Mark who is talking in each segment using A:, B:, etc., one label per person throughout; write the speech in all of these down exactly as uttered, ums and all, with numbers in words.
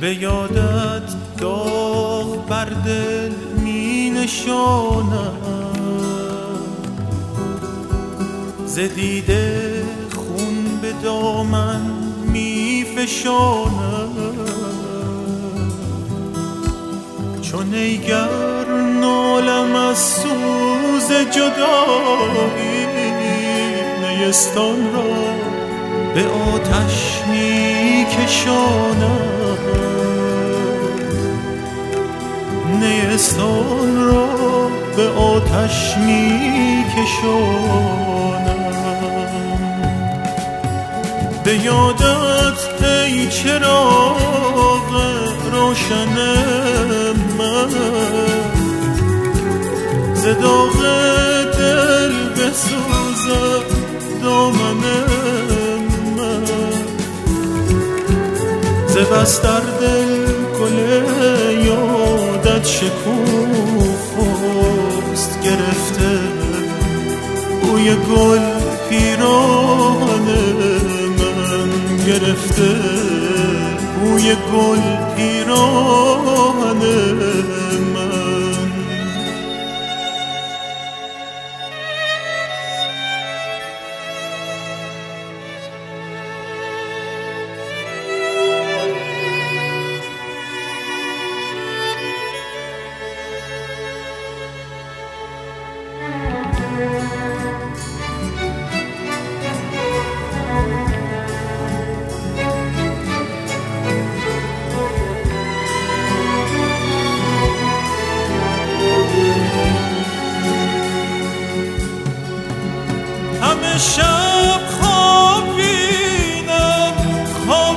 A: به یادت داغ بر دل می نشانم، ز دیده خون به دامن می فشانم. چون ایگر نالم از سوز جدایی، نیستان را به آتش می کشانم، نیستان را به آتش می کشانم. به یادت ای چراغ روشن من، ز داغ دل بسوزد دامن من، ز بس در دل گل یادت شکوفاست گرفته، بوی گل پیران من گرفته، بوی گل پیران من. همه شب خواب بینم، خواب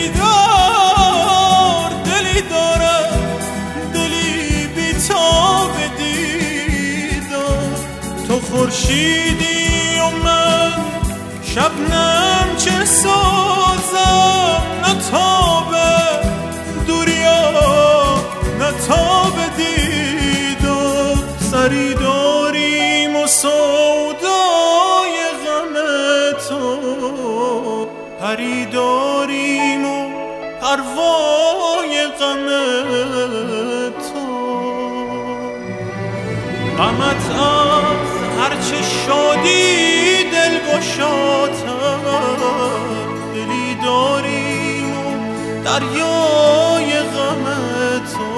A: دیدار، دلی دارم دلی بی‌تاب دیدار. تو خورشیدی و من شبنم چه سازم، نه تاب دوریا نه تاب دیدار. سری داریم و سودای غم تو، پری داریم و پروای غم تو. غمت از هرچه شادی دل گشاتر، دلی داریم و دریای غم تو،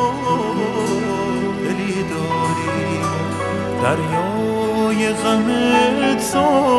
A: دلی داریم و دریای غم تو.